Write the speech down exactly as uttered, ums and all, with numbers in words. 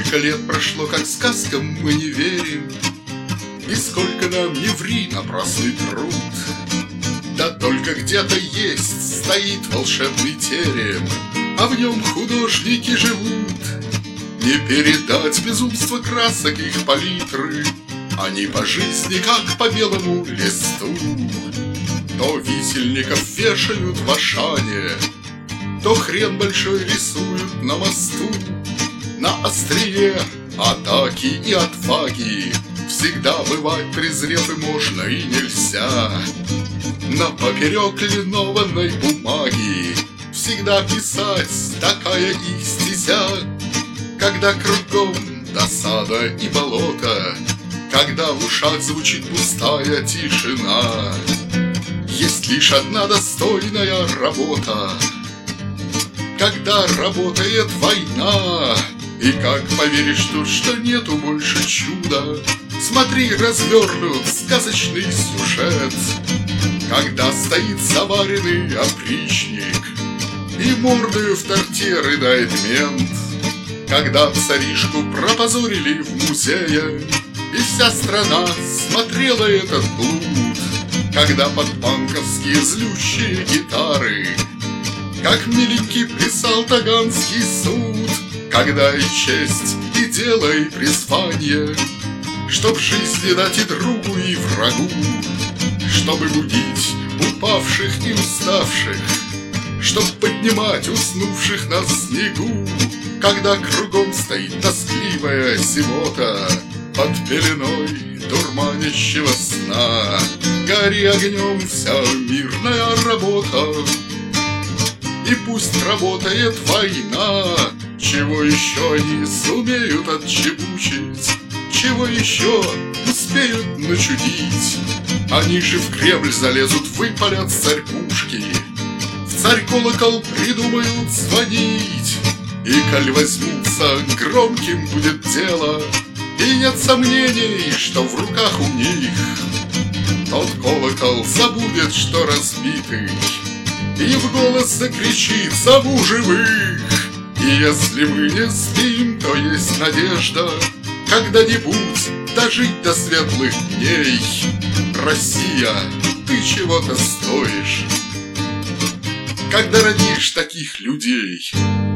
Сколько лет прошло, как сказкам мы не верим, и сколько нам не ври напрасный труд. Да только где-то есть, стоит волшебный терем, а в нем художники живут. Не передать безумство красок их палитры, они по жизни, как по белому листу. То висельников вешают в Ашане, то хрен большой рисуют на мосту. На острие атаки и отваги всегда бывать презрев и можно, и нельзя. На поперек линованной бумаги всегда писать такая их стезя. Когда кругом досада и болото, когда в ушах звучит пустая тишина, есть лишь одна достойная работа, когда работает война. И как поверишь тут, что нету больше чуда, смотри, развернут сказочный сюжет. Когда стоит заваренный опричник и мордою в торте рыдает мент, когда царишку пропозорили в музее и вся страна смотрела этот блуд, когда под банковские злющие гитары как миленький плясал таганский суд, когда и честь, и дело, и призвание, чтоб жизни дать и другу, и врагу, чтобы будить упавших и уставших, чтоб поднимать уснувших на снегу, когда кругом стоит тоскливая зимота под пеленой дурманящего сна. Гори огнем вся мирная работа, и пусть работает война. Чего еще они сумеют отчебучить, чего еще успеют начудить? Они же в Кремль залезут, выпалят царь-пушки, в царь-колокол придумают звонить. И коль возьмутся, громким будет дело, и нет сомнений, что в руках у них тот колокол забудет, что разбитый, и в голос закричит: «Зову живых!» И если мы не спим, то есть надежда когда-нибудь дожить до светлых дней. Россия, ты чего-то стоишь, когда родишь таких людей.